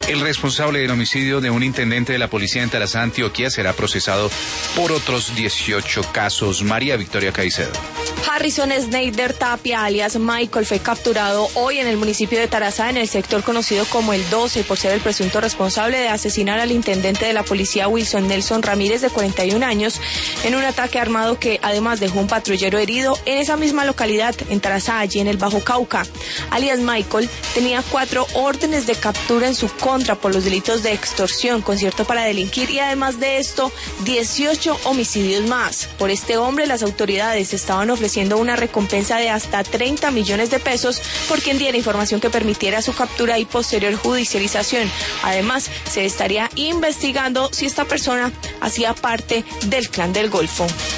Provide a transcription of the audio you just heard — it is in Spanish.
El responsable del homicidio de un intendente de la policía en Tarazá, Antioquia, será procesado por otros 18 casos. María Victoria Caicedo. Harrison Snyder Tapia, alias Michael, fue capturado hoy en el municipio de Tarazá, en el sector conocido como el 12, por ser el presunto responsable de asesinar al intendente de la policía Wilson Nelson Ramírez, de 41 años, en un ataque armado que además dejó un patrullero herido en esa misma localidad, en Tarazá, allí en el Bajo Cauca. Alias Michael tenía 4 órdenes de captura en su contra por los delitos de extorsión, concierto para delinquir y además de esto 18 homicidios más. Por este hombre las autoridades estaban ofreciendo una recompensa de hasta 30 millones de pesos por quien diera información que permitiera su captura y posterior judicialización. Además, se estaría investigando si esta persona hacía parte del Clan del Golfo.